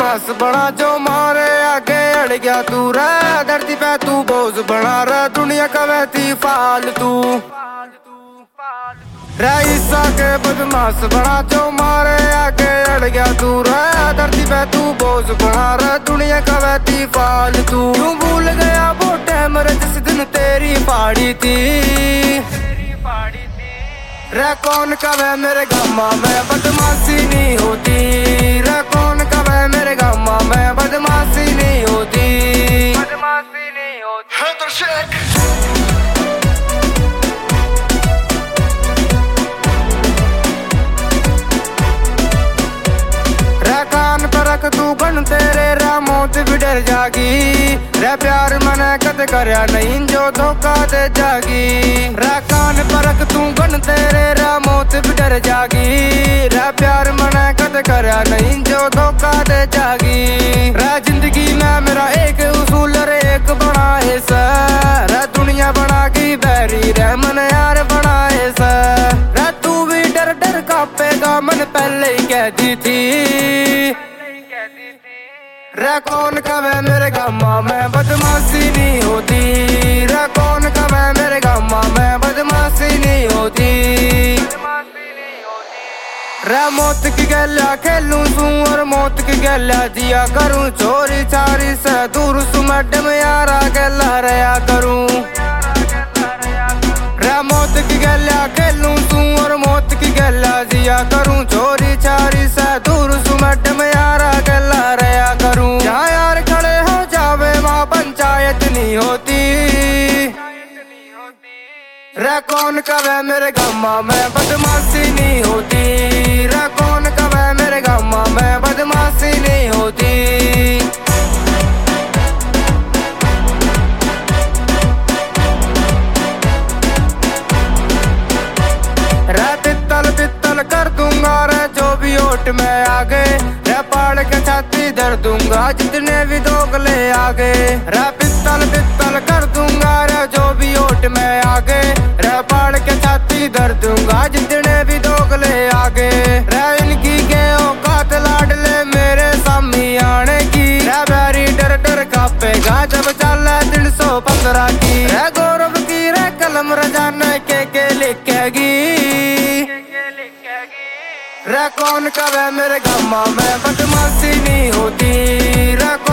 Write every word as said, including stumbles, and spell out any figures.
बदमाश बना जो मारे आगे अड़ गया तू रे, धरती पे तू बोझ बना रे, दुनिया का वहती फालतू रईसा के बदमाश बना जो मारे आगे अड़ गया तू रे, धरती पे तू बोझ बना रे, दुनिया का वहती फालतू। तू भूल गया वो टाइम रे जिस दिन तेरी पाड़ी थी रे, कौन कवे मेरे गामा में बदमाशी नहीं होती रे, कौन कवे मेरे गामा में बदमाशी नहीं होती, बदमाशी नहीं होती है तो शेख। रे कान पर रख तू गन तेरे रे मौत भी डर जागी रे, प्यार मने कद करया नहीं जो धोखा दे जागी रे, कान पर रख तू गन तेरे रे मौत भी डर जागी रे, प्यार मने कद करया नहीं जो धोखा दे जागी रे। जिंदगी में मेरा एक उसूल रे एक बनाए से रे, दुनिया बना की बैरी रे मन यार बनाए से रे, तू भी डर डर कांपेगा मन पहले ही कहती थी रे, कौन कवे मेरे गामा में बदमाशी नहीं होती रे, कौन कवे मेरे गामा में बदमाशी नहीं होती रे। मौत की गैला खेलूं तू और मौत की गैला दिया करूं, चोरी चारी से दूर सु मैडम यारा गैला रहा करूं रे, मौत की गैला खेलूं तू और मौत की गैला दिया करूं, चोरी चारी से दूर सु मैडम यारा गैला रहा करूं। जहाँ यार खड़े हो जावे वहाँ पंचायत नहीं होती रे, कौन कवे मेरे गामा में बदमाशी नहीं होती रे, कौन कवे मेरे गामा में बदमाशी नहीं होती। रे पित्तल पित्तल कर दूंगा रे जो भी ओट में आगे रे, पाड़ के छाती धर दूंगा जितने भी दोगले आगे रे, पित्तल पित्तल कर दूंगा रे जो भी ओट में आगे रे, पाड़ के छाती धर दूंगा जितने भी दोगले आगे रे। इनकी के औकात लाडले मेरे सामने आने की रे, बैरी डर डर कांपेगा जब चले तीन सौ पंद्रह की रे, गौरव की रे कलम रजाने के के लिखेगी रे, कौन कवे मेरे गामा में बदमाशी नहीं होती रे।